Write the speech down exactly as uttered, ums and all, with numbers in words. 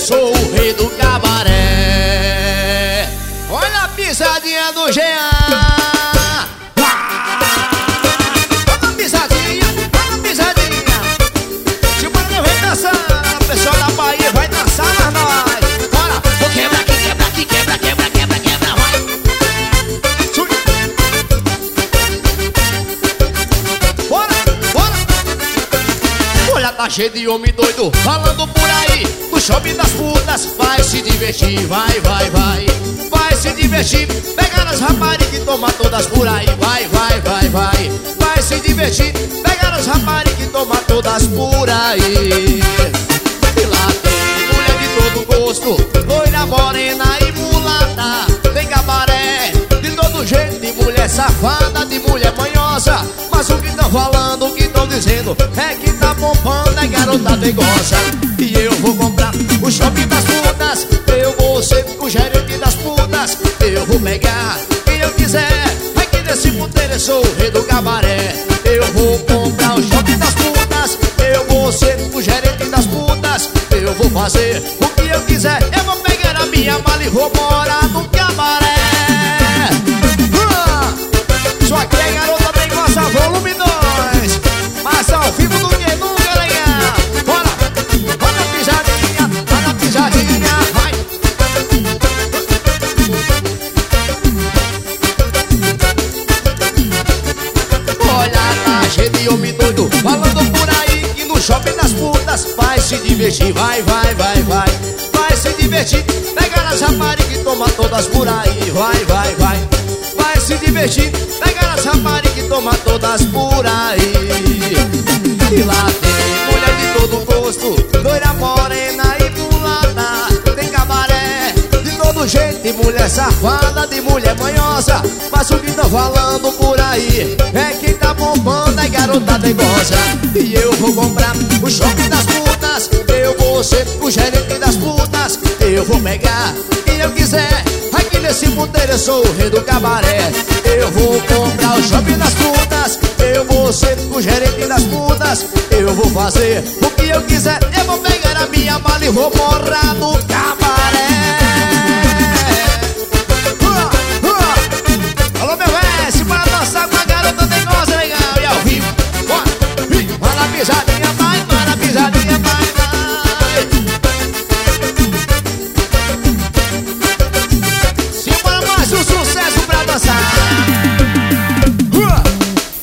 sou o rei do cabaré. Olha a pisadinha do Jean. Olha a pisadinha, olha a pisadinha. Se o Brasil vem dançando, o pessoal da Bahia vai dançar mais nós. Bora, vou quebrar aqui, quebrar aqui, quebra, quebra, quebra, quebra, vai. Bora, bora. Olha, tá cheio de homem doido falando por aí. No shopping das putas, vai se divertir, vai, vai, vai. Vai se divertir, pegar as raparigas e tomar todas por aí. Vai, vai, vai, vai. Vai se divertir, pegar as raparigas e tomar todas por aí. E lá tem mulher de todo gosto, loira, morena e mulata. Tem cabaré de todo jeito, de mulher safada, de mulher manhosa. Mas o que tão falando, o que tão dizendo é que tá bombando, é garota dengosa. E eu vou comprar o shopping das putas, eu vou ser o gerente das putas. Eu vou pegar quem eu quiser, aqui nesse puteiro eu sou o rei do cabaré. Eu vou comprar o shopping das putas, eu vou ser o gerente das putas. Eu vou fazer o que eu quiser, eu vou pegar a minha mala e vou morar no cabaré. uh! Só aqui é garota dengosa, volume dois. Mas ao vivo do que nunca, legal. Bora, bora pisadinha, bora pisadinha, vai. Olha, tá cheio de homem doido falando por aí que no shopping das putas vai se divertir, vai, vai, vai, vai. Vai se divertir, pegar as raparigas e tomar todas por aí. Vai, vai, vai. Vai se divertir, pegar as raparigas e tomar todas por aí. E lá tem mulher de todo gosto, loira, morena e mulata. Tem cabaré de todo jeito, de mulher safada, de mulher manhosa. Mas o que tão falando por aí é que tá bombando, é garota dengosa. E eu vou comprar o shopping das putas, eu vou ser o gerente das putas. Eu vou pegar quem eu quiser, aqui nesse puteiro eu sou o rei do cabaré. Eu vou comprar o shopping das putas, eu vou ser o gerente das putas. Eu vou fazer o que eu quiser, eu vou pegar a minha mala e vou morar no cabaré. uh, uh. Alô, meu S, para dançar com a garota dengosa, legal. E ao vivo, bora, bora na pisadinha.